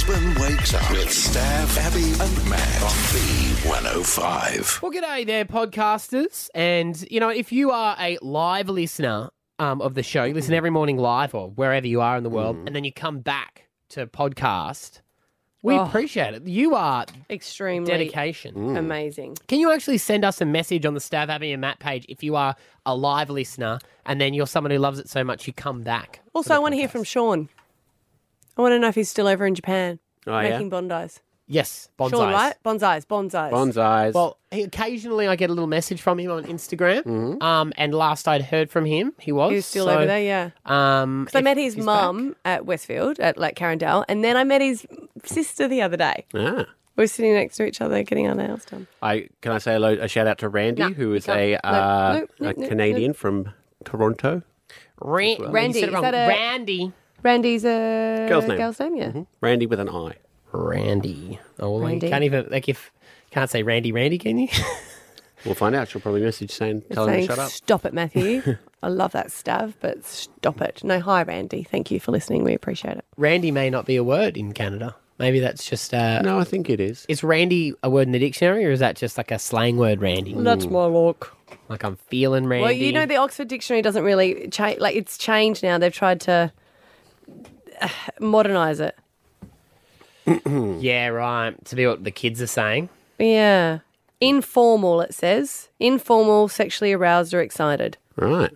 Brisbane wakes up with Stav, Abby and Matt on B105. Well, g'day there, podcasters. And, you know, if you are a live listener of the show, you listen every morning live or wherever you are in the world, and then you come back to podcast, we appreciate it. You are extremely dedication. amazing. Can you actually send us a message on the Stav, Abby and Matt page if you are a live listener and then you're someone who loves it so much you come back? Also, I want to hear from Sean. I want to know if he's still over in Japan making bonsais. Yes, bonsais. Sean, right? Bonsais. Bonsais. Well, occasionally I get a little message from him on Instagram. And last I'd heard from him, he was still over there, yeah. Because I met his mum at Westfield, at like Carindale, and then I met his sister the other day. Ah. We were sitting next to each other getting our nails done. Can I say a shout out to Randy, who is a Canadian from Toronto? Randy. Is that Randy? Randy's a girl's name, yeah. Randy with an I. Randy. Oh, well, Randy. you can't even, can't say Randy, can you? We'll find out. She'll probably message tell him to shut up. Stop it, Matthew. I love that Stav, but stop it. No, hi, Randy. Thank you for listening. We appreciate it. Randy may not be a word in Canada. Maybe that's just... No, I think it is. Is Randy a word in the dictionary, or is that just like a slang word, Randy? That's my look. Like I'm feeling Randy. Well, you know, the Oxford Dictionary doesn't really change. Like, it's changed now. They've tried to modernise it. Yeah, right. To be what the kids are saying. Yeah. Informal, it says. Informal, sexually aroused or excited. Right.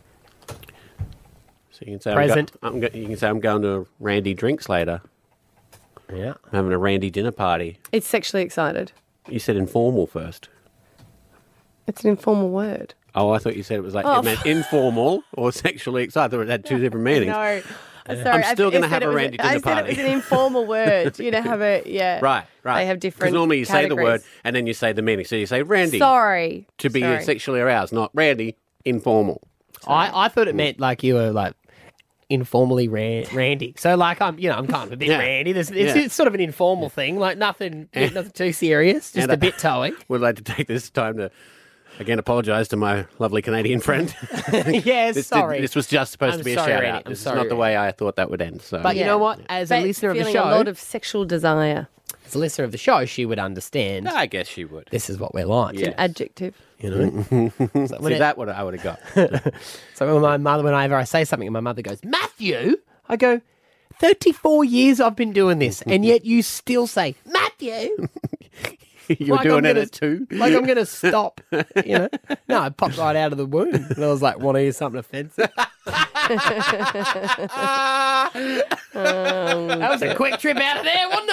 So you can say Present. you can say I'm going to Randy drinks later. Yeah. I'm having a Randy dinner party. It's sexually excited. You said informal first. It's an informal word. Oh, I thought you said it was like it meant informal or sexually excited. I thought it had two different meanings. No. Sorry, I'm still going to have a Randy dinner party. I said it was an informal word. You know, have a, yeah. Right. They have different Because normally you say the categories. word and then you say the meaning. So you say Randy. Sorry. To be sexually aroused, not Randy, informal. I thought it meant like you were like informally Randy. So like I'm kind of a bit Randy. It's sort of an informal thing, like nothing too serious, just a bit towing. Would like to take this time to again apologise to my lovely Canadian friend. Sorry. This was just supposed to be a shout Randy. out. This is not the way I thought that would end. So. But you know what? As a listener of the show, a lot of sexual desire. As a listener of the show, she would understand. I guess she would. This is what we're like. Yeah. An adjective. You know? See, that what I would have got. So when my mother, whenever I say something and my mother goes, Matthew, I go, 34 years I've been doing this, and yet you still say, Matthew. You were doing it at 2? Like I'm going to stop, you know. No, I popped right out of the womb. And I was like, want to hear something offensive? That was a quick trip out of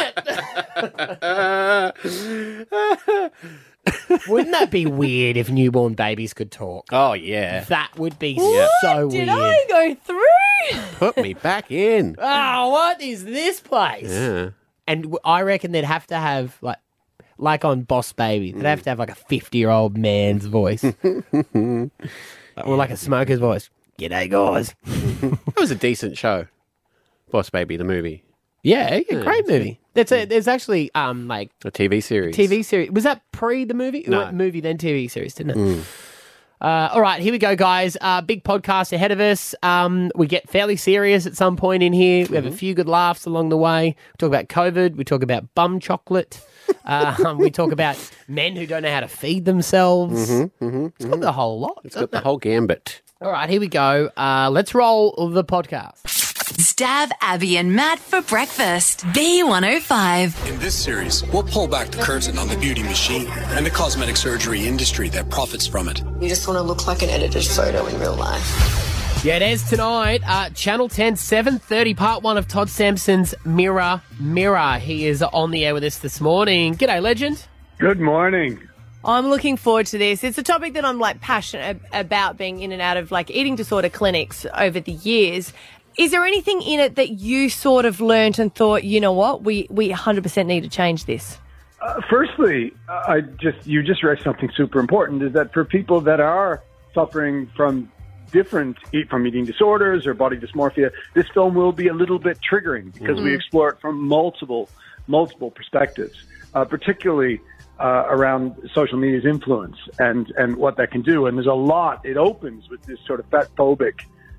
there, wasn't it? Wouldn't that be weird if newborn babies could talk? Oh, yeah. That would be What so did weird. I go through? Put me back in. Oh, what is this place? Yeah. And I reckon they'd have to have, like on Boss Baby, they'd have to have like a 50-year-old man's voice. Or like a smoker's voice. G'day, guys. That was a decent show. Boss Baby, the movie. Yeah, great movie. There's actually like A TV series. TV series. Was that pre the movie? No. It went movie then TV series, didn't it? All right, here we go, guys. Big podcast ahead of us. We get fairly serious at some point in here. We have a few good laughs along the way. We talk about COVID. We talk about bum chocolate. We talk about men who don't know how to feed themselves. It's got the whole lot. It's got the whole gambit. All right, here we go. Let's roll the podcast. Stav, Abby and Matt for breakfast. B105. In this series, we'll pull back the curtain on the beauty machine and the cosmetic surgery industry that profits from it. You just want to look like an edited photo in real life. Yeah, it is tonight. Channel 10, 7:30, part 1 of Todd Sampson's Mirror, Mirror. He is on the air with us this morning. G'day, legend. Good morning. I'm looking forward to this. It's a topic that I'm passionate about, being in and out of eating disorder clinics over the years. Is there anything in it that you sort of learnt and thought, you know what, we 100% need to change this? Firstly, you just raised something super important, is that for people that are suffering from eating disorders or body dysmorphia, this film will be a little bit triggering because we explore it from multiple perspectives, particularly around social media's influence and what that can do. And there's a lot. It opens with this sort of fat-phobic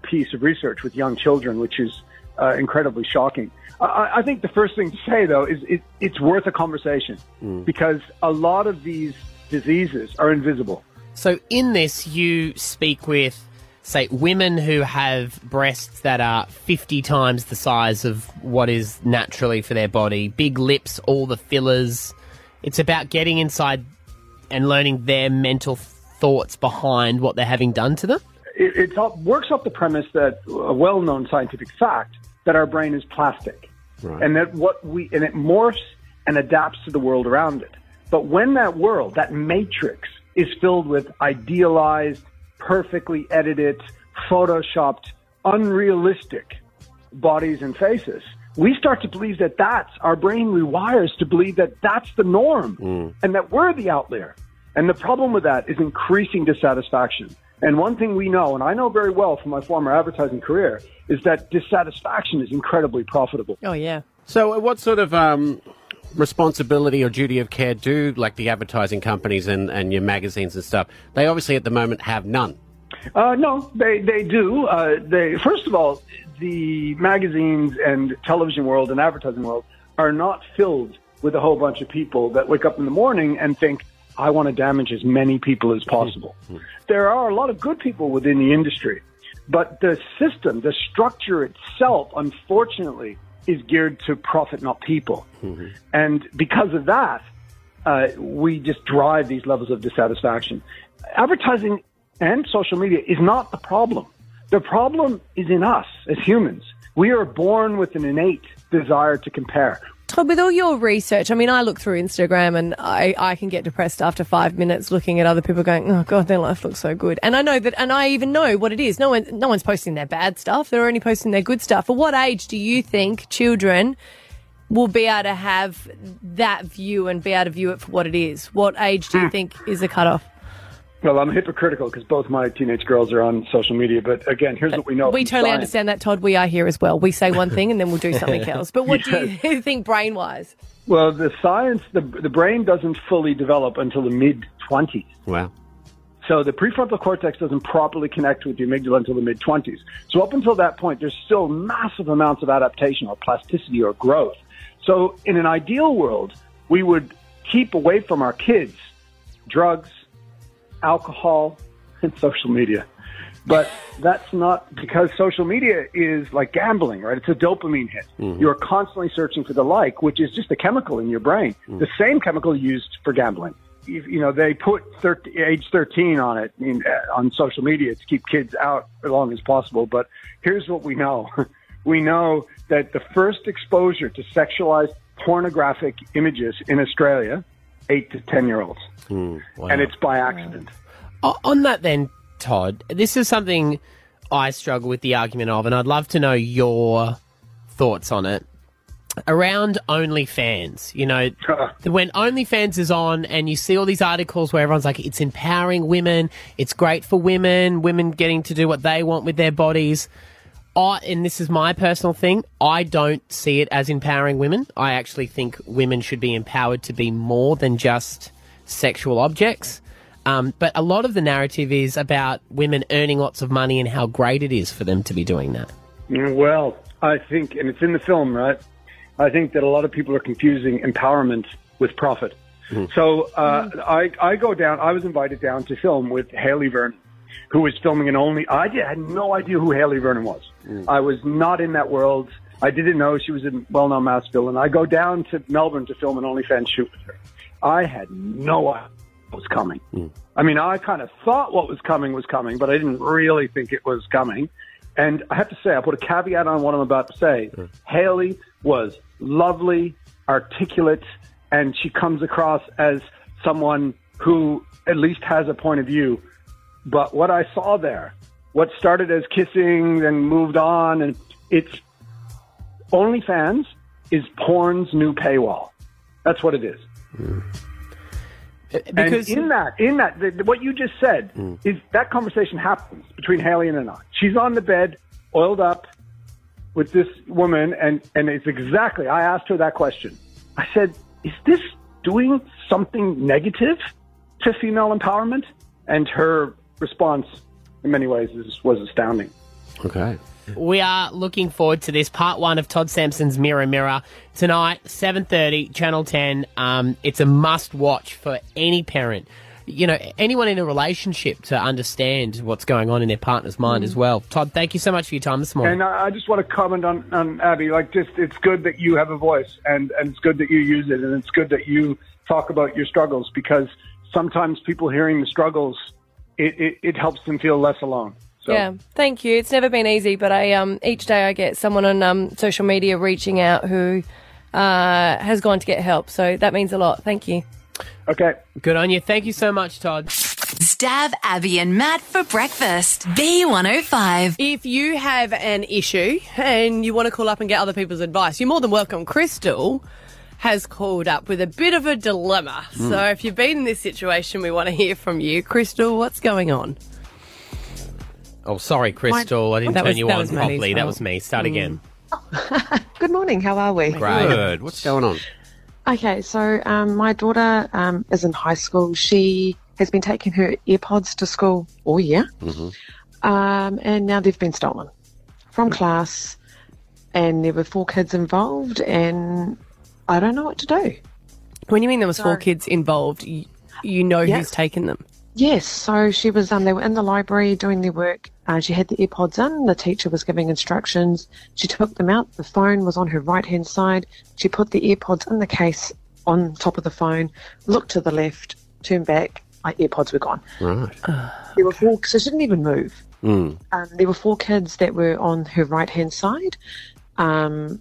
piece of research with young children, which is incredibly shocking. I think the first thing to say, though, is it's worth a conversation because a lot of these diseases are invisible. So in this, you speak with, say, women who have breasts that are 50 times the size of what is naturally for their body, big lips, all the fillers. It's about getting inside and learning their mental thoughts behind what they're having done to them? It works off the premise that a well-known scientific fact that our brain is plastic, and that and it morphs and adapts to the world around it. But when that world, that matrix, is filled with idealized, perfectly edited, photoshopped, unrealistic bodies and faces, we start to believe that our brain rewires to believe that that's the norm and that we're the outlier. And the problem with that is increasing dissatisfaction. And one thing we know, and I know very well from my former advertising career, is that dissatisfaction is incredibly profitable. Oh, yeah. So what sort of responsibility or duty of care do, like, the advertising companies and your magazines and stuff? They obviously at the moment have none. No, they do. First of all, the magazines and television world and advertising world are not filled with a whole bunch of people that wake up in the morning and think, I want to damage as many people as possible. There are a lot of good people within the industry, but the system, the structure itself, unfortunately, is geared to profit, not people. And because of that, we just drive these levels of dissatisfaction. Advertising and social media is not the problem. The problem is in us as humans. We are born with an innate desire to compare. Todd, with all your research, I mean, I look through Instagram and I can get depressed after 5 minutes looking at other people going, oh, God, their life looks so good. And I know that, and I even know what it is. No one's posting their bad stuff. They're only posting their good stuff. At what age do you think children will be able to have that view and be able to view it for what it is? What age do you think is the cutoff? Well, I'm hypocritical because both my teenage girls are on social media. But again, here's what we know. We totally understand that, Todd. We are here as well. We say one thing and then we'll do something else. But what do you think brain-wise? Well, the science, the brain doesn't fully develop until the mid-20s. Wow. So the prefrontal cortex doesn't properly connect with the amygdala until the mid-20s. So up until that point, there's still massive amounts of adaptation or plasticity or growth. So in an ideal world, we would keep away from our kids drugs, alcohol, and social media. But that's not because social media is like gambling, right? It's a dopamine hit. You're constantly searching for the like, which is just a chemical in your brain. The same chemical used for gambling. You know, they put age 13 on it on social media to keep kids out as long as possible. But here's what we know. We know that the first exposure to sexualized pornographic images in Australia, 8 to 10-year-olds. Wow. And it's by accident. On that then, Todd, this is something I struggle with the argument of, and I'd love to know your thoughts on it. Around OnlyFans, you know, when OnlyFans is on and you see all these articles where everyone's like, it's empowering women, it's great for women getting to do what they want with their bodies. And this is my personal thing, I don't see it as empowering women. I actually think women should be empowered to be more than just sexual objects. But a lot of the narrative is about women earning lots of money and how great it is for them to be doing that. Well, I think, and it's in the film, right? I think that a lot of people are confusing empowerment with profit. So I go down, I was invited down to film with Hayley Vernon, who was filming I had no idea who Hayley Vernon was. I was not in that world. I didn't know she was a well-known mass villain. I go down to Melbourne to film an OnlyFans shoot with her. I had no idea what was coming. I mean, I kind of thought what was coming, but I didn't really think it was coming. And I have to say, I put a caveat on what I'm about to say. Hayley was lovely, articulate, and she comes across as someone who at least has a point of view. But what I saw there, what started as kissing, then moved on, and it's OnlyFans is porn's new paywall. That's what it is. Because and in that, what you just said is that conversation happens between Hayley and I. She's on the bed, oiled up with this woman, and it's exactly, I asked her that question. I said, is this doing something negative to female empowerment? And her response, in many ways, was astounding. Okay. We are looking forward to this part 1 of Todd Sampson's Mirror Mirror tonight, 7:30, Channel 10. It's a must watch for any parent. You know, anyone in a relationship to understand what's going on in their partner's mind as well. Todd, thank you so much for your time this morning. And I just want to comment on Abby. It's good that you have a voice, and it's good that you use it, and it's good that you talk about your struggles, because sometimes people hearing the struggles, it helps them feel less alone. So. Yeah, thank you. It's never been easy, but each day I get someone on social media reaching out who has gone to get help. So that means a lot. Thank you. Okay. Good on you. Thank you so much, Todd. Stab Abby and Matt for breakfast. B105. If you have an issue and you want to call up and get other people's advice, you're more than welcome. Crystal has called up with a bit of a dilemma. So if you've been in this situation, we want to hear from you. Crystal, what's going on? Oh, sorry, Crystal. I didn't turn you on properly. That was me. Start again. Good morning. How are we? Great. Good. What's going on? Okay, so my daughter is in high school. She has been taking her AirPods to school all year, and now they've been stolen from class, and there were 4 kids involved, and I don't know what to do. When you mean there was 4 kids involved, you know who's taken them? Yes, so she was. They were in the library doing their work. She had the AirPods in. The teacher was giving instructions. She took them out. The phone was on her right-hand side. She put the AirPods in the case on top of the phone, looked to the left, turned back. My AirPods were gone. Right. There were 4, so she didn't even move. There were 4 kids that were on her right-hand side. And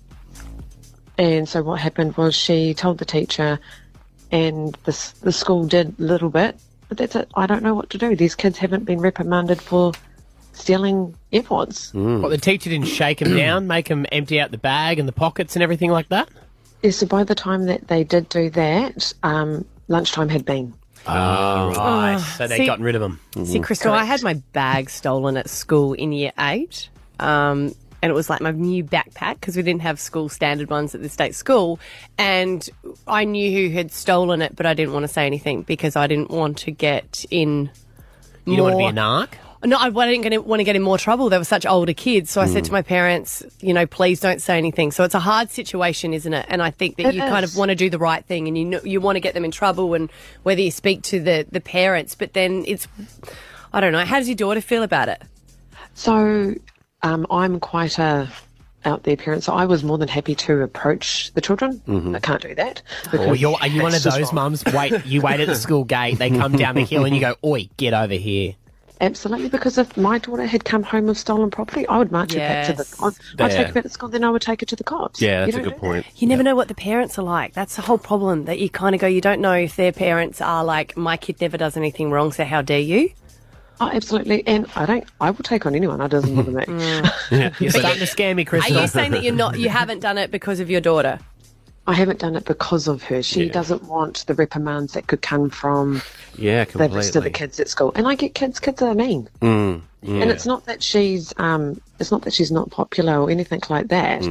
so what happened was she told the teacher, and the school did a little bit. But that's it. I don't know what to do. These kids haven't been reprimanded for stealing AirPods. What, the teacher didn't shake them down, make them empty out the bag and the pockets and everything like that? Yeah, so by the time that they did do that, lunchtime had been. Oh, right. So they'd gotten rid of them. See, Crystal, I had my bag stolen at school in year 8. And it was like my new backpack because we didn't have school standard ones at the state school. And I knew who had stolen it, but I didn't want to say anything because I didn't want to get in You don't want to be a narc? No, I didn't want to get in more trouble. They were such older kids. So I said to my parents, please don't say anything. So it's a hard situation, isn't it? And I think that you kind of want to do the right thing and you want to get them in trouble, and whether you speak to the parents. But then I don't know. How does your daughter feel about it? So I'm quite a out there parent, so I was more than happy to approach the children. I can't do that. Are you one of those mums? You wait at the school gate, they come down the hill and you go, oi, get over here. Absolutely, because if my daughter had come home with stolen property, I would march her back to the... I'd take her back to school, then I would take her to the cops. Yeah, that's a good point. You never know what the parents are like. That's the whole problem, that you kind of go, you don't know if their parents are like, my kid never does anything wrong, so how dare you? Oh, absolutely. And I will take on anyone. It doesn't bother me. You're starting to scare me, Crystal. Are you saying that you haven't done it because of your daughter? I haven't done it because of her. She doesn't want the reprimands that could come from the rest of the kids at school. And I get kids are mean. And it's not that she's not popular or anything like that.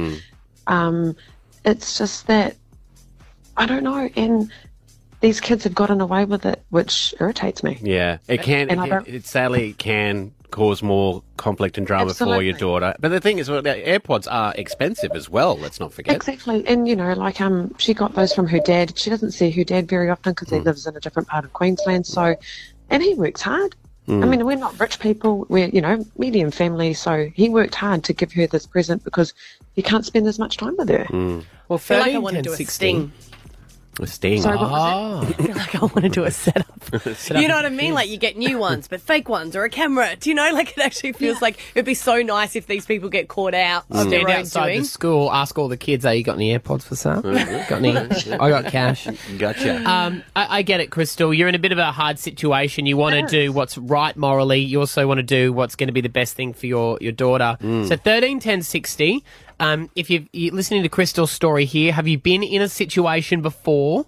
It's just that I don't know, and these kids have gotten away with it, which irritates me. Yeah, it sadly can cause more conflict and drama for your daughter. But the thing is, well, the AirPods are expensive as well, let's not forget. Exactly. And, she got those from her dad. She doesn't see her dad very often because he lives in a different part of Queensland. So, and he works hard. I mean, we're not rich people. We're, medium family. So he worked hard to give her this present because he can't spend as much time with her. Well, I feel like I want to do a sting. A sting. Sorry, what was I feel like I want to do a setup. You know what I mean? Like you get new ones, but fake ones, or a camera. Do you know? Like it actually feels like it'd be so nice if these people get caught out of their Stand own outside doing. the school, ask all the kids, you got any AirPods for sale? Got any? I got cash. Gotcha. I get it, Crystal. You're in a bit of a hard situation. You want to do what's right morally. You also want to do what's going to be the best thing for your daughter. So 13 10 60. If you're listening to Crystal's story here, have you been in a situation before?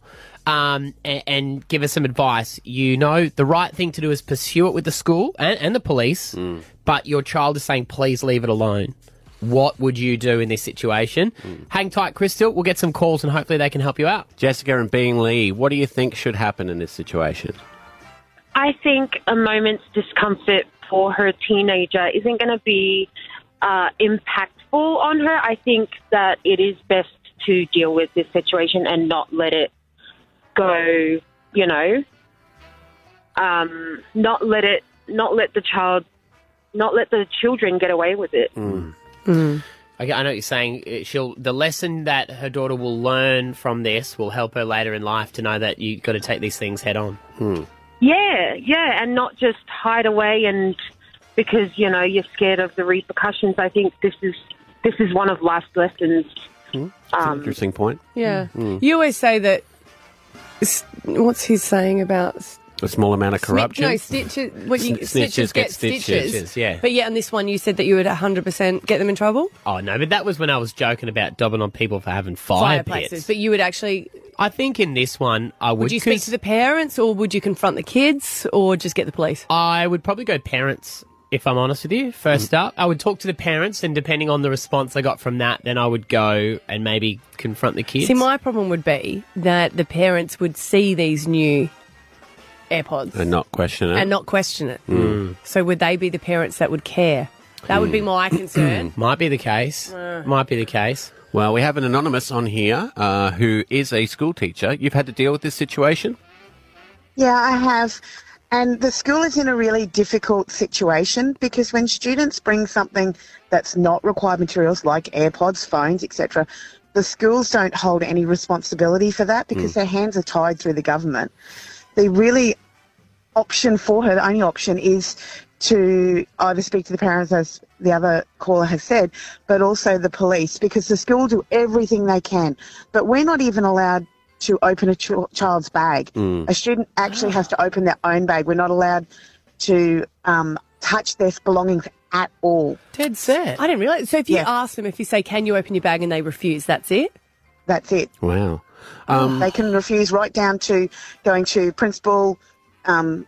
And give us some advice. The right thing to do is pursue it with the school and the police, but your child is saying, please leave it alone. What would you do in this situation? Hang tight, Crystal. We'll get some calls and hopefully they can help you out. Jessica and Beenleigh, what do you think should happen in this situation? I think a moment's discomfort for her teenager isn't going to be impactful on her. I think that it is best to deal with this situation and not let it go, you know, not let the children get away with it. Okay, I know what you're saying. The lesson that her daughter will learn from this will help her later in life to know that you've got to take these things head on. Yeah, and not just hide away and because, you know, you're scared of the repercussions. I think this is one of life's lessons. That's an interesting point. Yeah. You always say that, what's he saying about... A small amount of corruption? Snitches get stitches. Stitches, yeah. But on this one you said that you would 100% get them in trouble? Oh, no, but that was when I was joking about dobbing on people for having fireplaces. Fireplaces. But you would actually... I think in this one I would... Would you speak to the parents or would you confront the kids or just get the police? I would probably go parents, if I'm honest with you, first up. I would talk to the parents and depending on the response I got from that, then I would go and maybe confront the kids. See, my problem would be that the parents would see these new AirPods. And not question it. So would they be the parents that would care? That would be my concern. Might be the case. Might be the case. Well, we have an anonymous on here who is a school teacher. You've had to deal with this situation? Yeah, I have. And the school is in a really difficult situation because when students bring something that's not required materials like AirPods, phones, etc., the schools don't hold any responsibility for that because their hands are tied through the government. The really option for her, the only option is to either speak to the parents, as the other caller has said, but also the police, because the school do everything they can. But we're not even allowed to open a child's bag. A student actually has to open their own bag. We're not allowed to touch their belongings at all. Dead set. I didn't realise. So if you ask them, if you say, can you open your bag and they refuse, that's it? That's it. Wow. They can refuse right down to going to principal, and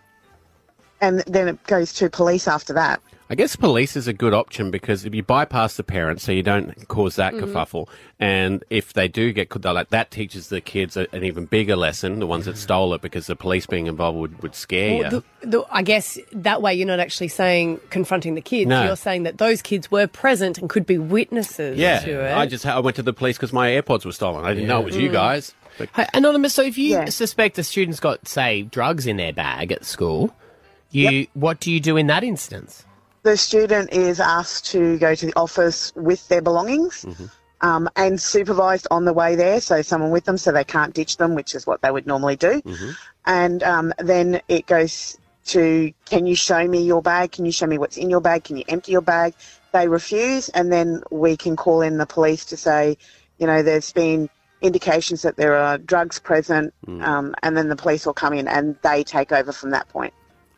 then it goes to police after that. I guess police is a good option because if you bypass the parents so you don't cause that kerfuffle, and if they do get caught, like that teaches the kids an even bigger lesson, the ones that stole it, because the police being involved would scare you. I guess that way you're not actually saying confronting the kids. No. You're saying that those kids were present and could be witnesses to it. I went to the police because my AirPods were stolen. I didn't know it was you guys. But... Hey, Anonymous, so if you suspect a student's got, say, drugs in their bag at school, what do you do in that instance? The student is asked to go to the office with their belongings and supervised on the way there, so someone with them so they can't ditch them, which is what they would normally do. And then it goes to, can you show me your bag? Can you show me what's in your bag? Can you empty your bag? They refuse, and then we can call in the police to say, you know, there's been indications that there are drugs present, and then the police will come in and they take over from that point.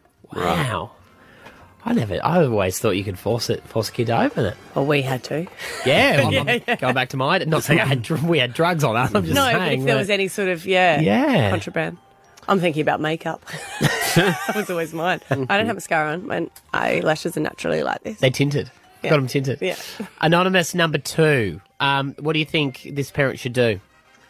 Wow. I always thought you could force a kid to open it. Well, we had to. Yeah, well, going back to mine. Not saying we had drugs on us. I'm just saying. But if there was any sort of contraband. I'm thinking about makeup. That was always mine. I don't have mascara on. My eyelashes are naturally like this. They tinted. Yeah. Got them tinted. Yeah. Anonymous number 2. What do you think this parent should do?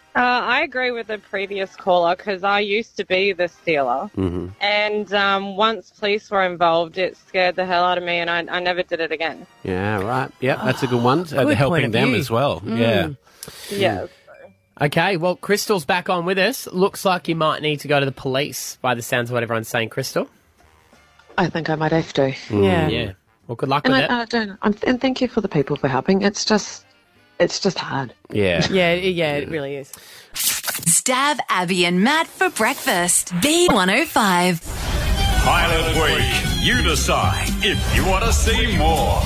I agree with the previous caller because I used to be the stealer. And once police were involved, it scared the hell out of me and I never did it again. Yeah, right. Yeah, that's a good one. Helping them as well. Yeah. Yeah. Okay, well, Crystal's back on with us. Looks like you might need to go to the police by the sounds of what everyone's saying, Crystal. I think I might have to. Yeah. Well, good luck with it. And thank you for the people for helping. It's just hard. Yeah. Yeah, it really is. Stab Abby and Matt for breakfast. B105. Pilot Week. You decide if you want to see more.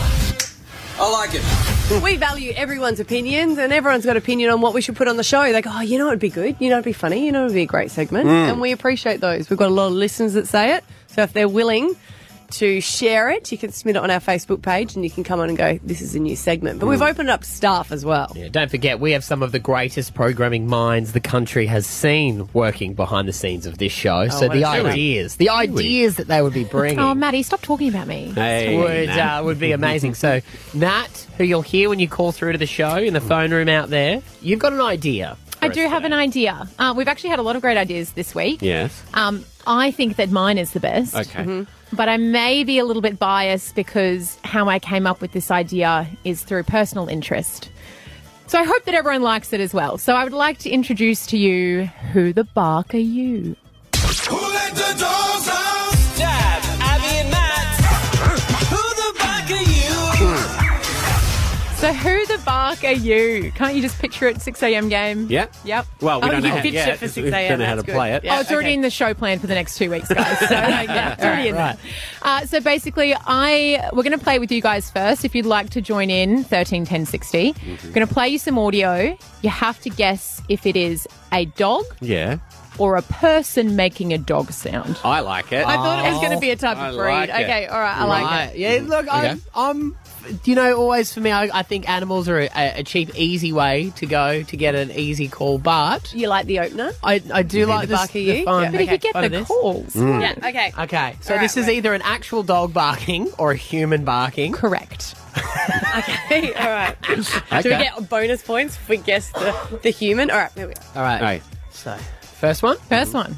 I like it. We value everyone's opinions, and everyone's got opinion on what we should put on the show. They go, oh, you know what would be good? You know what would be funny? You know what would be a great segment? And we appreciate those. We've got a lot of listeners that say it. So if they're willing to share it, you can submit it on our Facebook page and you can come on and go, this is a new segment. But we've opened up staff as well. Yeah, don't forget, we have some of the greatest programming minds the country has seen working behind the scenes of this show. So the ideas that they would be bringing. Oh, Maddie, stop talking about me. Would be amazing. So, Nat, who you'll hear when you call through to the show in the phone room out there, you've got an idea for I us do have today? an idea. We've actually had a lot of great ideas this week. Yes. I think that mine is the best. Okay. But I may be a little bit biased because how I came up with this idea is through personal interest. So I hope that everyone likes it as well. So I would like to introduce to you Who the Bark Are You? Who let the dogs out? Stab, Abby and Matt. Who the bark are you? So who the bark are you? Can't you just picture it 6 a.m. game? Yeah. Yep. Well, we Oh, don't you know how, pitched yeah, it for 6 we a.m. don't know how to That's good. play it. Oh, it's already in the show plan for the next 2 weeks, guys. So yeah, it's already in there. So basically, we're going to play with you guys first. If you'd like to join in, 13 10 60. We're going to play you some audio. You have to guess if it is a dog Yeah. or a person making a dog sound. I like it. I thought it was going to be a type I of breed. like it. Okay, all right, I like it. Yeah, look, Okay. I'm always for me, I think animals are a cheap, easy way to go to get an easy call, but You like the opener? I do like the this, bark are the you? fun. But if you get fun of the this. calls. Yeah, okay. Okay, so All this right, is either an actual dog barking or a human barking. Correct. Okay, all right. Do we get bonus points if we guess the human? All right, here we go. All right. Right. So, first one. First one.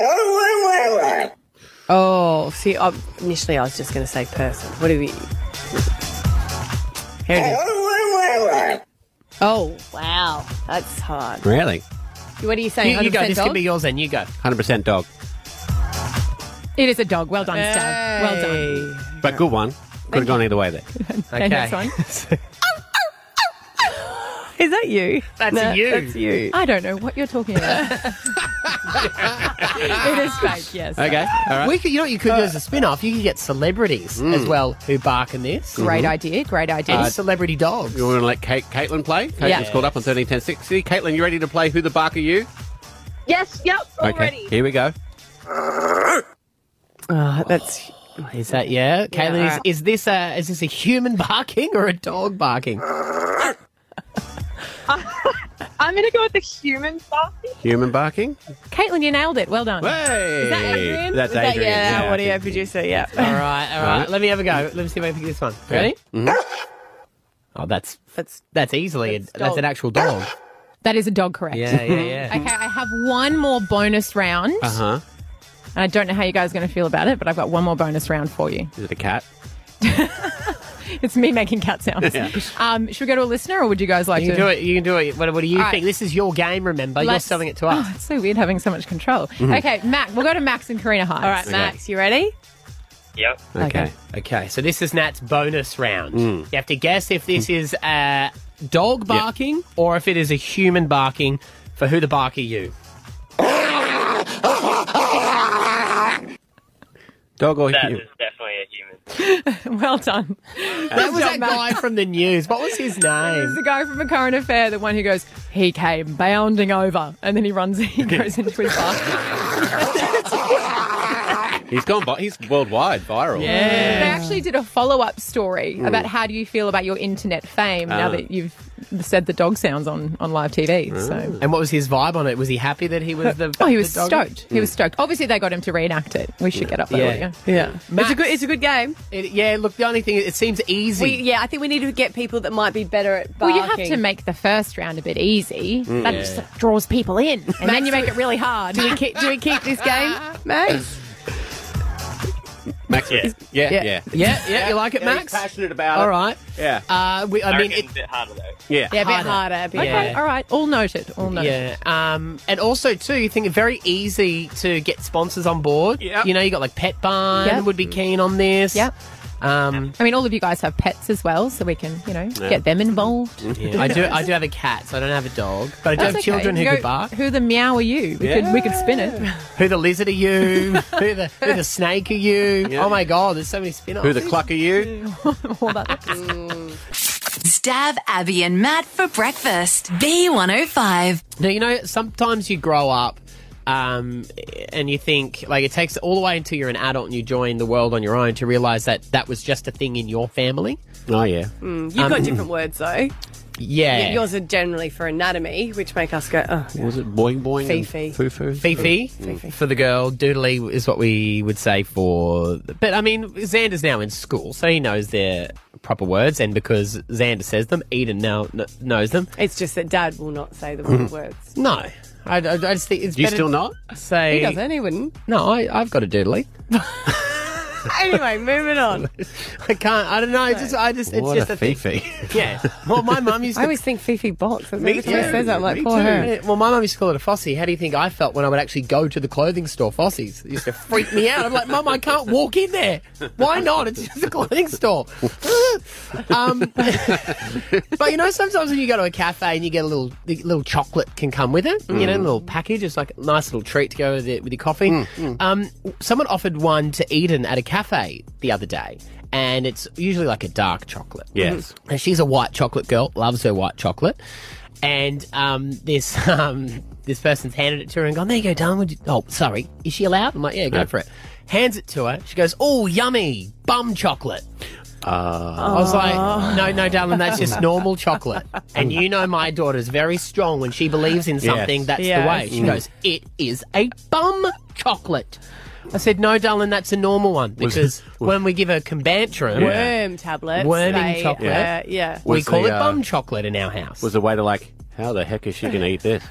Oh, see, initially I was just going to say person. What do we... Here it is. Oh, wow. That's hard. Really? What are you saying? You go. 100% This dog? could be yours then. You go. 100% dog. It is a dog. Well done, Stab. Well done. But good one. Could have gone either way there. Okay, next one. Is that you? That's No, you. That's you. I don't know what you're talking about. It is fake, yes. Okay. All right. We could, you know what you could do as a spin-off? You could get celebrities as well who bark in this. Great idea, great idea. Celebrity dogs. You want to let Caitlin play? Caitlin's Yeah. called up on 13 10 60. Caitlin, you ready to play Who the Bark Are You? Yes, yep, all Okay. ready. Here we go. That's... Is that Caitlin? alright. Is this a human barking or a dog barking? I'm going to go with the human barking. Human barking? Caitlin, you nailed it. Well done. Hey! Is that Adrian? That's Is that- Adrian. Yeah, I audio think. producer, yeah. All right. Let me have a go. Let me see if I can pick this one. Ready? Mhm. Oh, that's That's easily That's that's dog. an actual dog. That is a dog, correct. Yeah. Okay, I have one more bonus round. Uh-huh. And I don't know how you guys are going to feel about it, but I've got one more bonus round for you. Is it a cat? It's me making cat sounds. Yeah. Should we go to a listener, or would you guys like You to? can do it. You can do it. What do you All right. think? This is your game. Remember, you're Let's- selling it to us. Oh, it's so weird having so much control. Mm-hmm. Okay, Mac. We'll go to Max and Karina Hines. All right, Max, you ready? Yep. Okay. Okay, so this is Nat's bonus round. You have to guess if this is a dog barking or if it is a human barking for Who the Bark Are You? Dog or That human? is definitely a human. Well done. That was that guy from the news. What was his He's name? the guy from A Current Affair, the one who goes, he came bounding over, and then he runs, he goes into his bar. He's gone. He's worldwide viral. They actually did a follow-up story about how do you feel about your internet fame now that you've said the dog sounds on live TV. So. And what was his vibe on it? Was he happy that he was the? Oh, he was the doggy? stoked. He was stoked. Obviously, they got him to reenact it. We should get up that Yeah. audio. Yeah. Max. It's a good game. Look, the only thing it seems easy. I think we need to get people that might be better at barking. Well, you have to make the first round a bit easy. That just draws people in, and then you make it really hard. Do we keep this game, Max? Max, yeah. Yeah, you like it, Max? He's passionate about it. All right. Yeah. I mean, It's a bit harder though. Yeah. Yeah, a bit Harder. harder. Okay, all right. All noted. All noted. Yeah. And also too, you think it's very easy to get sponsors on board. Yep. You know, you got like Pet Barn Yep. would be keen on this. Yep. I mean, all of you guys have pets as well, so we can, get them involved. Yeah, I do have a cat, so I don't have a dog, but I do have That's children okay. who Go, could bark. Who the meow are you? We could spin it. Who the lizard are you? who the snake are you? Yeah. Oh my god, there's so many spin-offs. Who the cluck are you? All that. Stab Abby and Matt for breakfast. B105. Now, sometimes you grow up and you think, like, it takes all the way until you're an adult and you join the world on your own to realise that was just a thing in your family. Oh, yeah. You've got different words, though. Yeah. Yours are generally for anatomy, which make us go, oh, no. Was it boing boing? Fifi. Foo-foo? Fifi for the girl. Doodly is what we would say for... But, I mean, Xander's now in school, so he knows their proper words, and because Xander says them, Eden now knows them. It's just that Dad will not say the wrong words. No. I just think it's Do you better still not? Say... He doesn't, he wouldn't. No, I've got a doodly. Anyway, moving on. I can't. I don't know. It's just. It's What just a thing. Fifi. Yeah. Well, my mum used to. I always think Fifi box. Every Me time he too. says that, I'm like, Me poor too. her. Yeah, well, my mum used to call it a Fossie. How do you think I felt when I would actually go to the clothing store, Fossie's? It used to freak me out. I'm like, Mum, I can't walk in there. Why not? It's just a clothing store. But you know, sometimes when you go to a cafe and you get the little chocolate can come with it. You know, a little package. It's like a nice little treat to go with your coffee. Someone offered one to Eden at a cafe the other day. And it's usually like a dark chocolate. Yes. And she's a white chocolate girl, loves her white chocolate. And this person's handed it to her and gone, there you go, darling. Oh, sorry. Is she allowed? I'm like, yeah, go for it. Hands it to her. She goes, oh, yummy, bum chocolate. I was like, no, darling, that's just normal chocolate. And you know my daughter's very strong when she believes in something, that's the way. She goes, it is a bum chocolate. I said, no, darling, that's a normal one. Because when we give her Combantrum... Worm tablets. Worming chocolate. Yeah. We call it bum chocolate in our house. Was the way to like, how the heck is she going to eat this?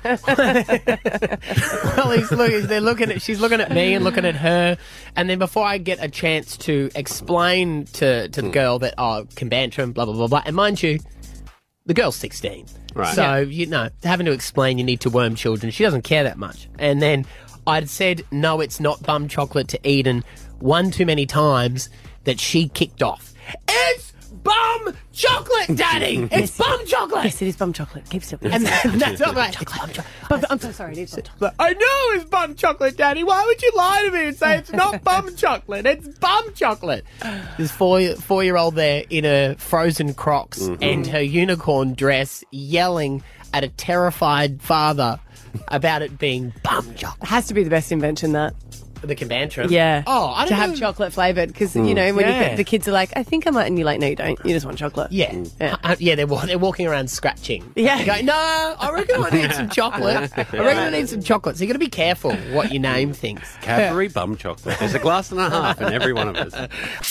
Well, she's looking at me and looking at her. And then before I get a chance to explain to the girl that, Combantrum, blah, blah, blah, blah. And mind you, the girl's 16. Right. So, you know, having to explain you need to worm children, she doesn't care that much. And then I'd said, no, it's not bum chocolate to Eden one too many times that she kicked off. It's bum chocolate, Daddy! It's bum chocolate! Yes, it is bum chocolate. Keep still. And that's not right. It's bum chocolate. I'm so sorry. It is bum chocolate. I know it's bum chocolate, Daddy. Why would you lie to me and say it's not bum chocolate? It's bum chocolate. There's four-year-old there in her frozen Crocs and her unicorn dress yelling at a terrified father about it being bum chocolate. It has to be the best invention, that. The Combantrum? Yeah. Oh, I don't to know. have chocolate flavoured, because, you know, when the kids are like, I think I might, and you're like, no, you don't. You just want chocolate. Yeah. They're walking around scratching. Yeah. You go, no, I reckon I need some chocolate. I need some chocolate. So you got to be careful what you name things. Cadbury bum chocolate. There's a glass and a half in every one of us.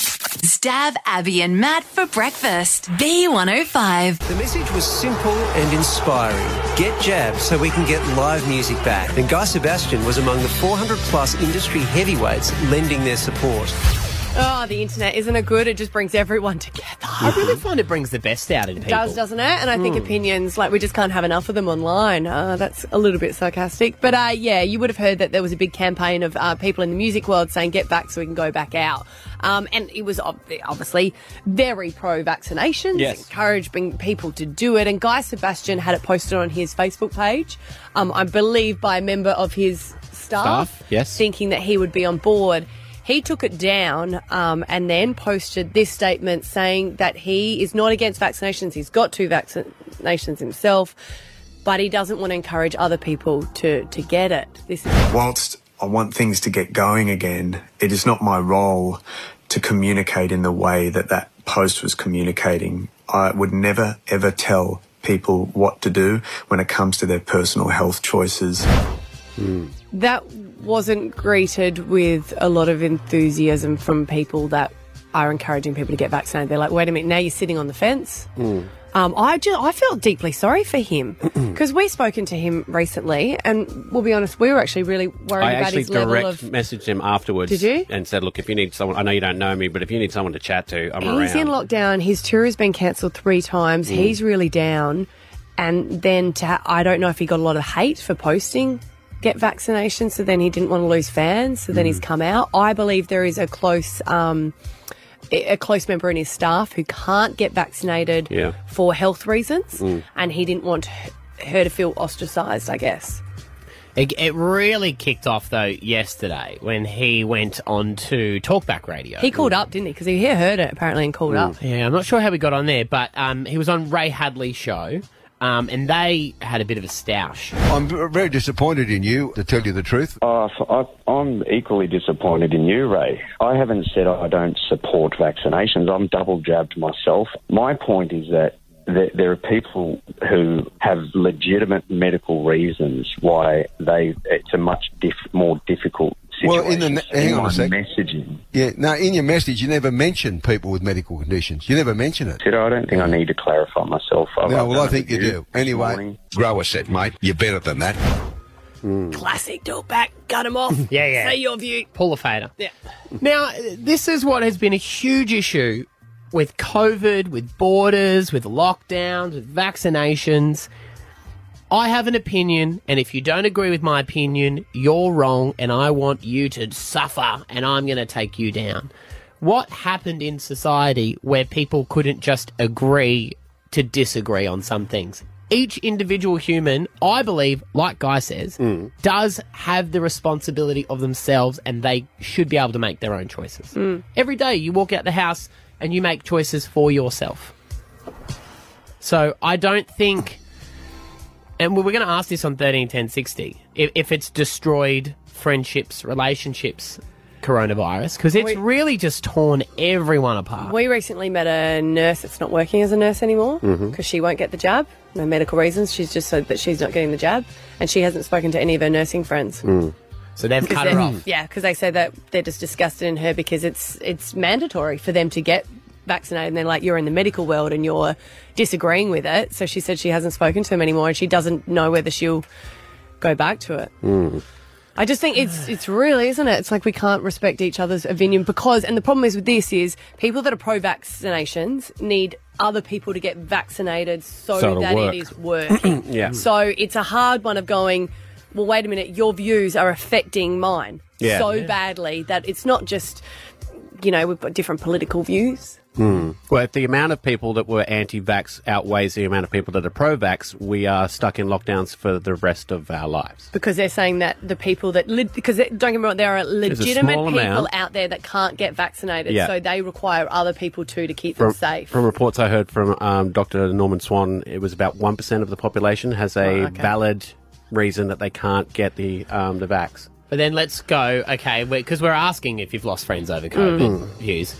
Stab Abby and Matt for breakfast. B105. The message was simple and inspiring. Get jabbed so we can get live music back. And Guy Sebastian was among the 400-plus industry heavyweights lending their support. Oh, the internet, isn't it good? It just brings everyone together. I really find it brings the best out in people. It does, doesn't it? And I think opinions, like, we just can't have enough of them online. That's a little bit sarcastic. But, yeah, you would have heard that there was a big campaign of people in the music world saying, get back so we can go back out. And it was obviously very pro-vaccinations, encouraging people to do it. And Guy Sebastian had it posted on his Facebook page, I believe by a member of his staff, thinking that he would be on board. He took it down and then posted this statement saying that he is not against vaccinations. He's got 2 vaccinations himself, but he doesn't want to encourage other people to get it. Whilst I want things to get going again, it is not my role to communicate in the way that post was communicating. I would never, ever tell people what to do when it comes to their personal health choices. That wasn't greeted with a lot of enthusiasm from people that are encouraging people to get vaccinated. They're like, wait a minute, now you're sitting on the fence? I felt deeply sorry for him because we've spoken to him recently, and we'll be honest, we were actually really worried about his level of... I actually direct messaged him afterwards. Did you? And said, look, if you need someone, I know you don't know me, but if you need someone to chat to, I'm around. He's in lockdown. His tour has been cancelled 3 times. He's really down. And then I don't know if he got a lot of hate for posting get vaccinations, so then he didn't want to lose fans, so then he's come out. I believe there is a close member in his staff who can't get vaccinated for health reasons, and he didn't want her to feel ostracised, I guess. It really kicked off, though, yesterday when he went on to Talkback Radio. He called up, didn't he? Because he heard it, apparently, and called up. Yeah, I'm not sure how we got on there, but he was on Ray Hadley's show, and they had a bit of a stoush. I'm very disappointed in you, to tell you the truth. I'm equally disappointed in you, Ray. I haven't said I don't support vaccinations. I'm double jabbed myself. My point is that there are people who have legitimate medical reasons why it's a much more difficult situation. Well, hang on a sec. Messaging. Yeah, no, in your message, you never mention people with medical conditions. You never mention it. I don't think I need to clarify myself. No, well, I think you do. Anyway, grow a set, mate. You're better than that. Classic, do it back, cut him off. Yeah. Say your view. Pull a fader. Yeah. Now, this is what has been a huge issue with COVID, with borders, with lockdowns, with vaccinations. I have an opinion, and if you don't agree with my opinion, you're wrong, and I want you to suffer, and I'm going to take you down. What happened in society where people couldn't just agree to disagree on some things? Each individual human, I believe, like Guy says, does have the responsibility of themselves, and they should be able to make their own choices. Every day you walk out the house and you make choices for yourself. So I don't think, and we're going to ask this on 131060, if it's destroyed friendships, relationships, coronavirus, because it's really just torn everyone apart. We recently met a nurse that's not working as a nurse anymore because she won't get the jab. No medical reasons. She's just said that she's not getting the jab, and she hasn't spoken to any of her nursing friends. So they've cut her off. Yeah, because they say that they're just disgusted in her because it's mandatory for them to get vaccinated, and they're like, you're in the medical world and you're disagreeing with it. So she said she hasn't spoken to them anymore, and she doesn't know whether she'll go back to it. I just think it's really, isn't it? It's like we can't respect each other's opinion because, and the problem is with this is people that are pro-vaccinations need other people to get vaccinated so that it is working. So it's a hard one of going, well, wait a minute, your views are affecting mine badly that it's not just, we've got different political views. Well, if the amount of people that were anti-vax outweighs the amount of people that are pro-vax, we are stuck in lockdowns for the rest of our lives. Because they're saying that the people that... Because don't get me wrong, there are legitimate people out there that can't get vaccinated, so they require other people to keep them safe. From reports I heard from Dr. Norman Swan, it was about 1% of the population has a valid reason that they can't get the vax. But then let's go, because we're asking if you've lost friends over COVID, Hughes.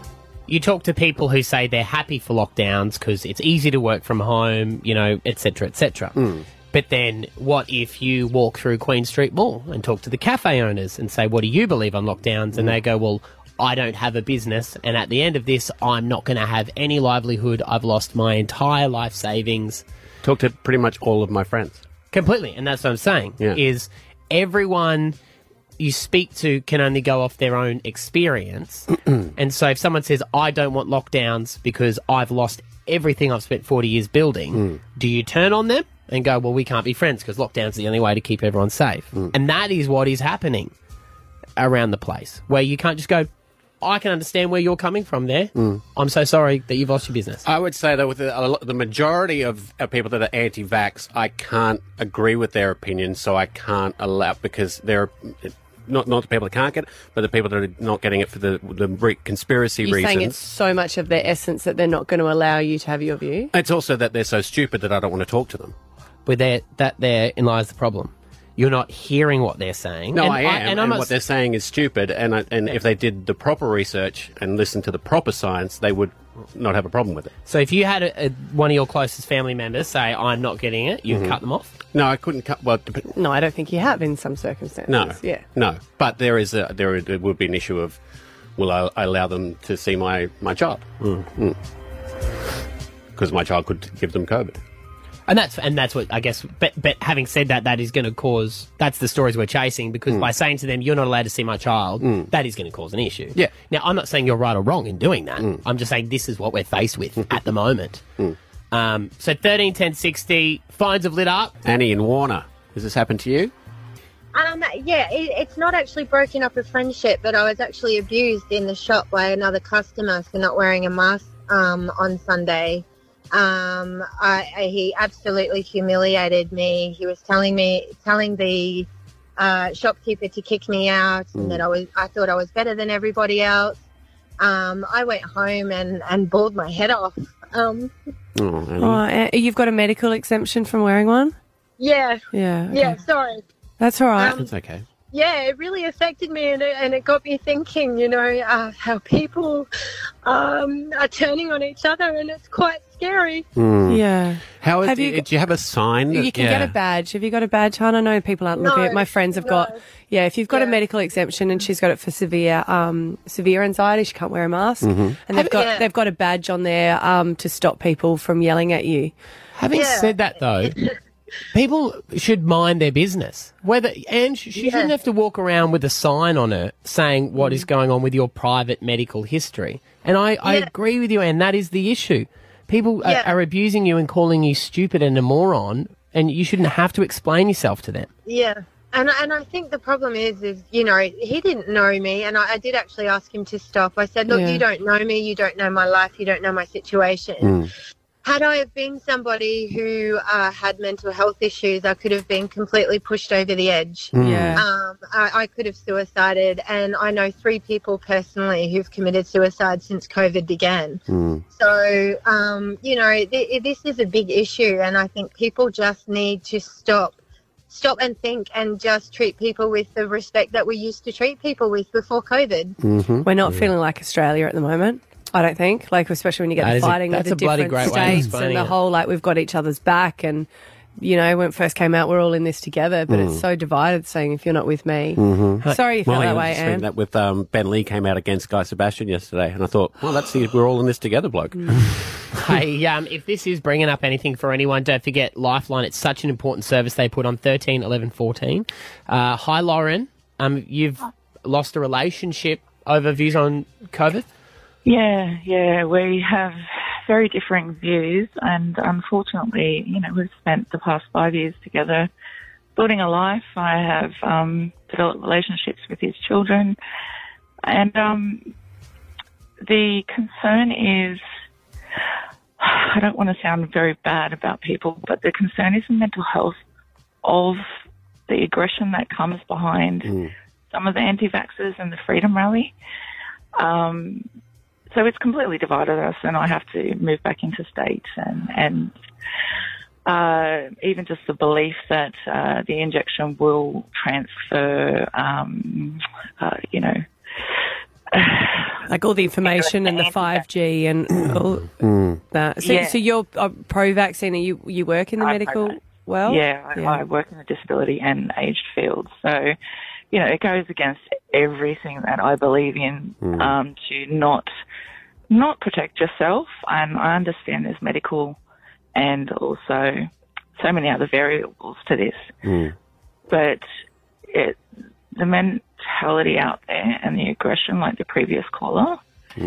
You talk to people who say they're happy for lockdowns because it's easy to work from home, et cetera, et cetera. But then what if you walk through Queen Street Mall and talk to the cafe owners and say, what do you believe on lockdowns? And they go, well, I don't have a business, and at the end of this, I'm not going to have any livelihood. I've lost my entire life savings. Talk to pretty much all of my friends. Completely, and that's what I'm saying, is everyone you speak to can only go off their own experience. And so if someone says, I don't want lockdowns because I've lost everything I've spent 40 years building, do you turn on them and go, well, we can't be friends because lockdown's the only way to keep everyone safe? And that is what is happening around the place, where you can't just go, I can understand where you're coming from there. I'm so sorry that you've lost your business. I would say that with the majority of people that are anti-vax, I can't agree with their opinion, so I can't allow, because they're... Not the people that can't get it, but the people that are not getting it for the conspiracy reasons. You're saying it's so much of their essence that they're not going to allow you to have your view? It's also that they're so stupid that I don't want to talk to them. But therein lies the problem. You're not hearing what they're saying. No, I am. And what they're saying is stupid. And if they did the proper research and listened to the proper science, they would not have a problem with it. So if you had one of your closest family members say, I'm not getting it, you'd cut them off? No, I couldn't cut... Well, no, I don't think you have in some circumstances. No. Yeah. No. But there would be an issue of, will I allow them to see my child? Because my child could give them COVID. And that's what I guess. But having said that, that is going to cause. That's the stories we're chasing, because by saying to them, "You're not allowed to see my child," that is going to cause an issue. Yeah. Now, I'm not saying you're right or wrong in doing that. I'm just saying this is what we're faced with at the moment. So 131060 phones have lit up. Annie in Warner, has this happened to you? Yeah, it's not actually broken up a friendship, but I was actually abused in the shop by another customer for not wearing a mask on Sunday. He absolutely humiliated me. He was telling the shopkeeper to kick me out, and that I thought I was better than everybody else. I went home and bawled my head off. You've got a medical exemption from wearing one? Yeah. Yeah. Yeah, sorry. That's all right. That's okay. yeah, it really affected me, and it got me thinking, how people are turning on each other, and it's quite scary. Yeah. How do you have a sign? You can get a badge. Have you got a badge, hon? I know people aren't looking at it. My friends have got, if you've got a medical exemption, and she's got it for severe anxiety, she can't wear a mask. And they've got a badge on there to stop people from yelling at you. Having said that, though, people should mind their business. She shouldn't have to walk around with a sign on it saying what is going on with your private medical history. And I agree with you, Anne, that is the issue. People are abusing you and calling you stupid and a moron, and you shouldn't have to explain yourself to them. Yeah. And I think the problem is, he didn't know me, and I did actually ask him to stop. I said, look, you don't know me, you don't know my life, you don't know my situation. Had I have been somebody who had mental health issues, I could have been completely pushed over the edge. I could have suicided, and I know 3 people personally who've committed suicide since COVID began. So, this is a big issue, and I think people just need to stop and think and just treat people with the respect that we used to treat people with before COVID. We're not feeling like Australia at the moment. I don't think, especially when you get the fighting with the different states and the whole, we've got each other's back, and, when it first came out, we're all in this together, but it's so divided, saying if you're not with me. Sorry you felt that way, Anne. That with Ben Lee came out against Guy Sebastian yesterday, and I thought, well, that's we're all in this together, bloke. Hey, if this is bringing up anything for anyone, don't forget Lifeline. It's such an important service they put on 13, 11, 14. Hi, Lauren. You've lost a relationship over views on COVID? Yeah, we have very differing views, and unfortunately, we've spent the past 5 years together building a life. I have developed relationships with his children, and the concern is, I don't want to sound very bad about people, but the concern is the mental health of the aggression that comes behind some of the anti-vaxxers and the Freedom Rally. So it's completely divided us, and I have to move back into state, and even just the belief that the injection will transfer, all the information and the 5G and all that. So you're pro-vaccine, and you work in the medical world? I work in the disability and aged field, so it goes against everything that I believe in to not protect yourself. And I understand there's medical and also so many other variables to this. But the mentality out there and the aggression, like the previous caller,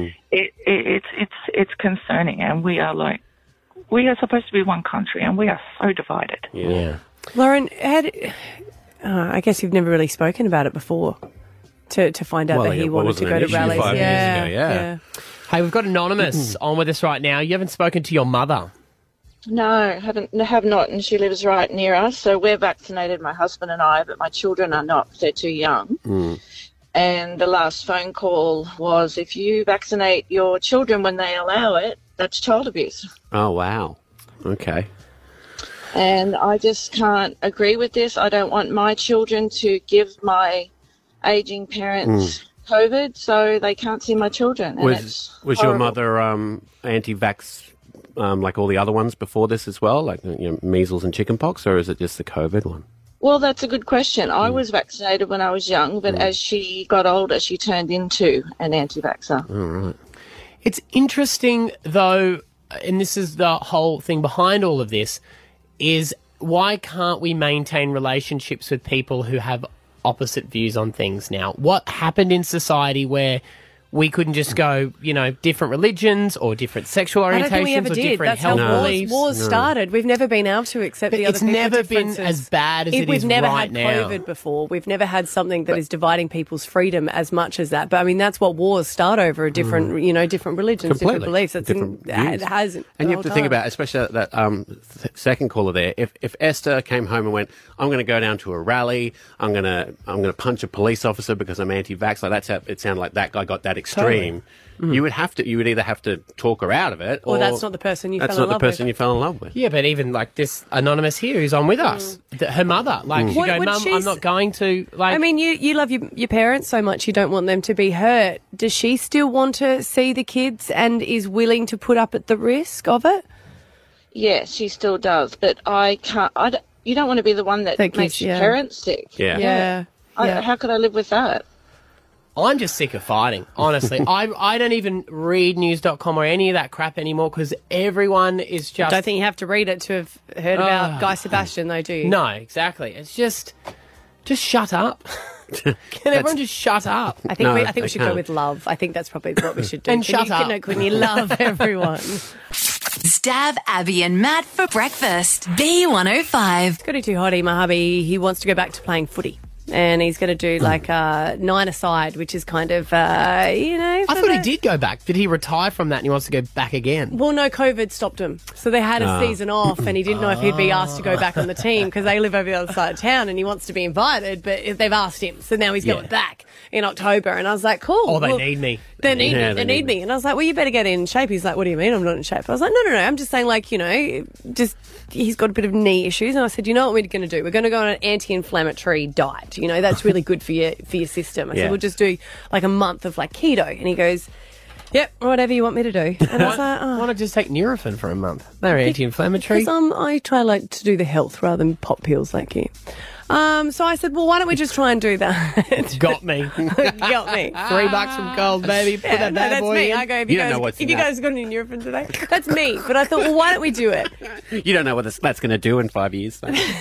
it's concerning. And we are supposed to be one country, and we are so divided. Yeah. Lauren, I guess you've never really spoken about it before to find out that he wanted to go to rallies. 5 years ago, yeah. Hey, we've got Anonymous on with us right now. You haven't spoken to your mother. No, have not, and she lives right near us. So we're vaccinated, my husband and I, but my children are not. They're too young. And the last phone call was, if you vaccinate your children when they allow it, that's child abuse. Oh, wow. Okay. And I just can't agree with this. I don't want my children to give my aging parents COVID, so they can't see my children. And Was your mother anti-vax like all the other ones before this as well, like measles and chickenpox, or is it just the COVID one? Well, that's a good question. I was vaccinated when I was young, but as she got older, she turned into an anti-vaxxer. All right. It's interesting, though, and this is the whole thing behind all of this, is why can't we maintain relationships with people who have opposite views on things now? What happened in society where we couldn't just go, different religions or different sexual orientations? I don't think we ever or did. different That's health how beliefs? wars started. We've never been able to accept the other It's people's never been differences. as bad as it We've is never right had now. COVID before. We've never had something that is dividing people's freedom as much as that. But I mean, that's what wars start over: are different, different religions, different beliefs. It hasn't. And you have to think about, especially that second caller there. If Esther came home and went, "I'm going to go down to a rally. I'm going to punch a police officer because I'm anti-vax," like that's how it sounded like that guy got that extreme, you would either have to talk her out of it, Or that's not the person you that's fell in not love the person with. you fell in love with. Yeah, but even like this anonymous here who's on with us, her mother, like she What- go, what Mum, I'm she's- not going to. Like, I mean, you love your parents so much you don't want them to be hurt. Does she still want to see the kids and is willing to put up at the risk of it? Yeah, she still does, but I can't. You don't want to be the one that That makes gives- your yeah. parents sick. Yeah. How could I live with that? I'm just sick of fighting, honestly. I don't even read news.com or any of that crap anymore because everyone is just... I don't think you have to read it to have heard about Guy Sebastian, though, do you? No, exactly. It's just shut up. Can everyone just shut up? I think we should go with love. I think that's probably what we should do. And shut up. Can you love everyone? Stab Abby and Matt for breakfast. B105. Scotty Too Hotty, my hubby, he wants to go back to playing footy. And he's going to do like a 9-a-side, which is kind of, I thought he did go back. Did he retire from that and he wants to go back again? Well, no, COVID stopped him. So they had a season off and he didn't know if he'd be asked to go back on the team because they live over the other side of town and he wants to be invited, but they've asked him. So now he's going back in October. And I was like, cool. Oh, they well, need me. They need me. And I was like, well, you better get in shape. He's like, what do you mean I'm not in shape? I was like, no. I'm just saying, like, just he's got a bit of knee issues. And I said, you know what we're going to do? We're going to go on an anti-inflammatory diet. That's really good for your system. I said, we'll just do like a month of like keto. And he goes, yep, whatever you want me to do. And I was like, Why not just take Nurofen for a month? They're anti-inflammatory. Because I try like to do the health rather than pop pills like you. So I said, well, why don't we just try and do that? Got me. Got me. $3 from Coles, baby. Put that bad that's boy me. in. I go, if You you, don't guys, know what's if in you that. guys got any Nurofen today, that's me. But I thought, well, why don't we do it? You don't know what that's going to do in 5 years.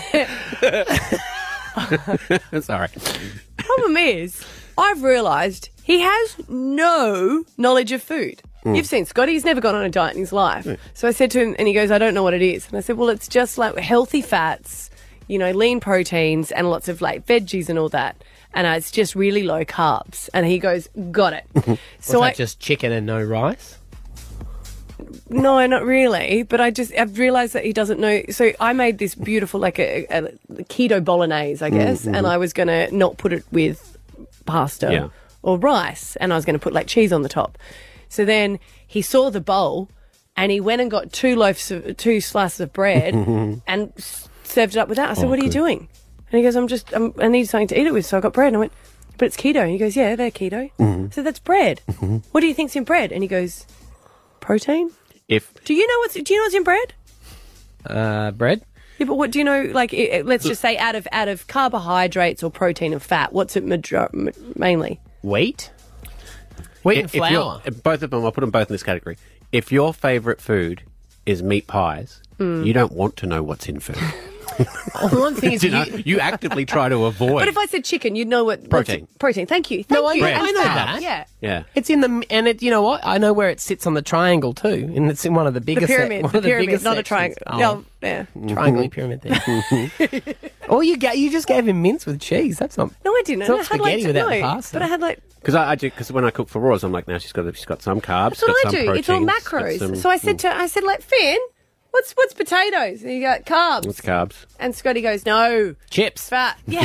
Sorry. Problem is, I've realised he has no knowledge of food. You've seen Scotty, he's never gone on a diet in his life. So I said to him, and he goes, I don't know what it is. And I said, well, it's just like healthy fats, lean proteins and lots of like veggies and all that. And it's just really low carbs. And he goes, got it. So that just chicken and no rice? No, not really. But I've realised that he doesn't know. So I made this beautiful, like a keto bolognese, I guess. And I was going to not put it with pasta or rice. And I was going to put like cheese on the top. So then he saw the bowl and he went and got 2 slices of bread and served it up with that. I said, what are you doing? And he goes, I need something to eat it with. So I got bread and I went, but it's keto. And he goes, yeah, they're keto. So that's bread. What do you think's in bread? And he goes, protein. Do you know what's in bread? Bread. Yeah, but what do you know? Like, let's just say out of carbohydrates or protein and fat, what's it mainly? Wheat. Wheat and flour. Both of them, I'll put them both in this category. If your favourite food is meat pies, you don't want to know what's in food. One thing is, you actively try to avoid. But if I said chicken, you'd know what Protein. Protein. Thank you. Thank you. I know that. Yeah. Yeah. It's in the, and it, you know what? I know where it sits on the triangle too, and it's in one of the biggest. The pyramid. one of The pyramid, biggest not a sections. triangle. No, yeah. Triangle pyramid thing. Or you just gave him mince with cheese. That's not. No, I didn't. It's not I had spaghetti without the no, pasta. But I had like. Because I do, because when I cook for Roz, I'm like, now she's got some carbs. That's what got I some do. It's all proteins, macros. got some- So I said like, Finn, what's potatoes? And you got carbs. What's carbs? And Scotty goes, no. Chips. Fat. Yeah.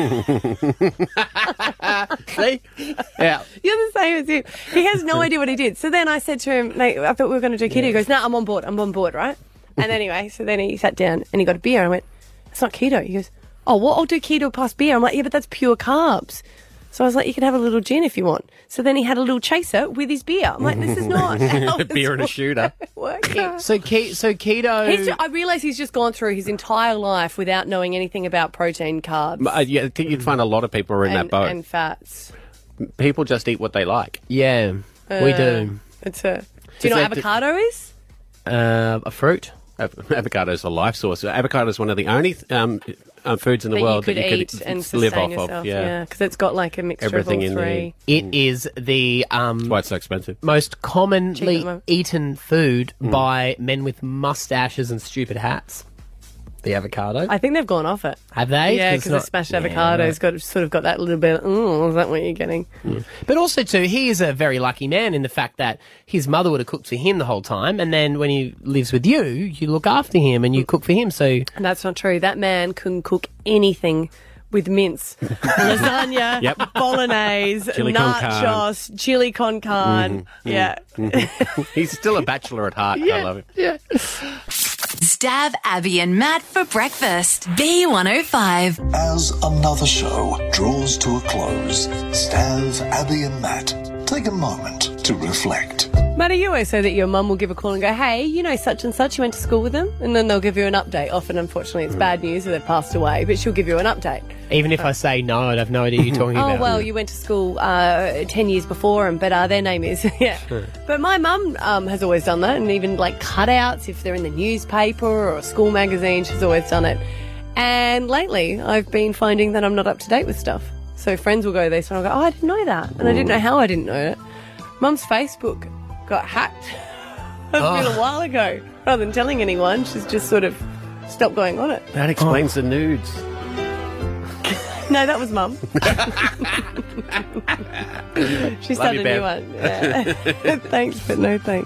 See? Yeah. You're the same as him. He has no idea what he did. So then I said to him, mate, I thought we were going to do keto. He goes, no, I'm on board, right? And anyway, so then he sat down and he got a beer. I went, it's not keto. He goes, oh, what? I'll do keto plus beer. I'm like, yeah, but that's pure carbs. So I was like, you can have a little gin if you want. So then he had a little chaser with his beer. I'm like, this is not how A beer and a shooter. working. So keto. I realise he's just gone through his entire life without knowing anything about protein, carbs, Yeah, I think you'd find a lot of people are in that boat. and fats. People just eat what they like. Yeah, we do. It's a. Do you know what avocado is? A fruit. Avocado is a life source. Avocado is one of the only foods in the That world you could that you eat could and live sustain off yourself. of. Yeah, because it's got like a mixture Everything of all in three. It is the that's why it's so expensive. most Cheap at the commonly moment. eaten food by men with mustaches and stupid hats. The avocado. I think they've gone off it. Have they? Yeah, 'Cause because the not- smashed Yeah, avocado's got that little bit. Oh, is that what you're getting? But also, too, he is a very lucky man in the fact that his mother would have cooked for him the whole time, and then when he lives with you, you look after him and you cook for him. So And that's not true. That man can cook anything with mince, lasagna, Yep. bolognese, Chili con nachos, chili con carne. Yeah. He's still a bachelor at heart. I love it. Yeah. Stab Abby and Matt for breakfast. B105. As another show draws to a close, Stav, Abby and Matt take a moment to reflect. Matty, you always say that your mum will give a call and go, hey, you know such and such, you went to school with them? And then they'll give you an update. Often, unfortunately, it's bad news that they've passed away, but she'll give you an update. Even if I say no, I'd have no idea you're talking about. Oh, well, you went to school 10 years before them, but their name is, yeah. But my mum has always done that, and even like cutouts, if they're in the newspaper or a school magazine, she's always done it. And lately, I've been finding that I'm not up to date with stuff. So friends will go this, and I'll go, oh, I didn't know that. And I didn't know how I didn't know it. Mum's Facebook got hacked a little while ago. Rather than telling anyone, she's just sort of stopped going on it. That explains the nudes. No, that was Mum. She started a new one. Yeah. Thanks, but no thanks.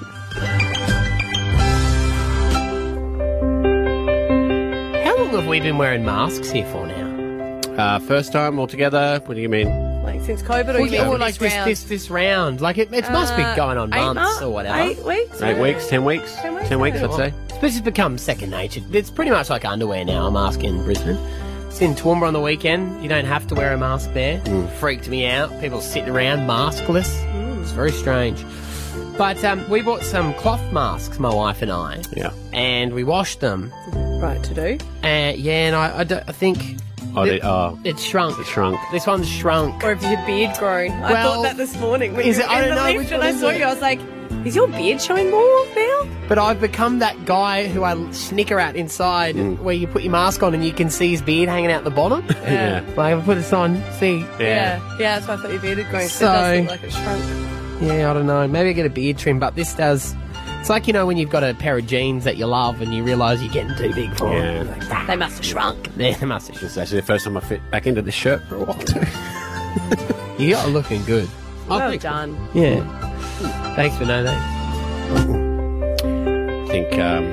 How long have we been wearing masks here for now? First time altogether. What do you mean? Like since COVID, or you mean like this round? Like it must be going on months or whatever. 8 weeks? 8 weeks, 10 weeks? 10 weeks, I'd say. This has become second nature. It's pretty much like underwear now, a mask in Brisbane. It's in Toowoomba on the weekend. You don't have to wear a mask there. Freaked me out. People sitting around maskless. It's very strange. But we bought some cloth masks, my wife and I. Yeah. And we washed them. Right to do. And I think... It's shrunk. It shrunk. This one's shrunk. Or if your beard grown. I thought that this morning. When is you it? were I in don't the know. lift and I saw you, I was like, is your beard showing more now? But I've become that guy who I snicker at inside, where you put your mask on and you can see his beard hanging out the bottom. Yeah. Like, I put this on, see. Yeah, that's why I thought your beard had grown. So, it does look like it shrunk. Yeah, I don't know. Maybe I get a beard trim, but this does... It's like, you know, when you've got a pair of jeans that you love and you realise you're getting too big for them. Like, they must have shrunk. Yeah, they must have shrunk. It's actually the first time I fit back into this shirt for a while too. You are looking good. Well done. Yeah. Thanks for knowing that. I think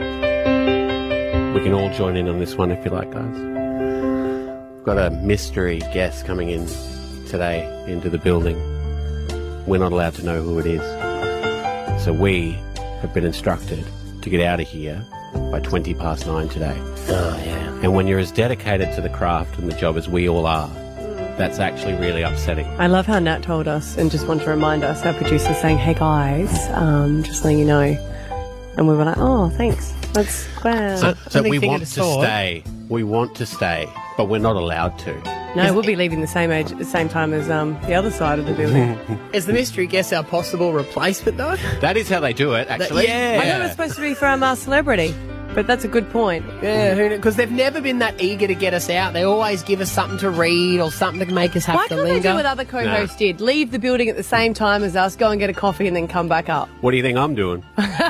we can all join in on this one if you like, guys. We've got a mystery guest coming in today into the building. We're not allowed to know who it is. So we have been instructed to get out of here by 9:20 today. Oh, yeah. And when you're as dedicated to the craft and the job as we all are, that's actually really upsetting. I love how Nat told us and just wanted to remind us, our producer saying, hey guys, just letting you know. And we were like, oh, thanks. That's glad. So we want to stay. We want to stay, but we're not allowed to. No, we'll be leaving the same time as the other side of the building. Is the mystery guest our possible replacement, though? That is how they do it, actually. I thought it was supposed to be for our celebrity, but that's a good point. Yeah, because they've never been that eager to get us out. They always give us something to read or something to make us have to linger. Why can't they do what other co-hosts did? Leave the building at the same time as us, go and get a coffee and then come back up. What do you think I'm doing?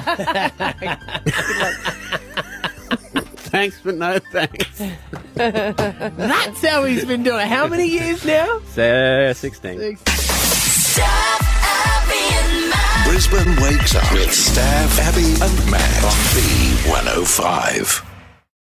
Thanks, but no thanks. That's how he's been doing it. How many years now? 16. Brisbane wakes up with Stav, Abby and Matt on B105.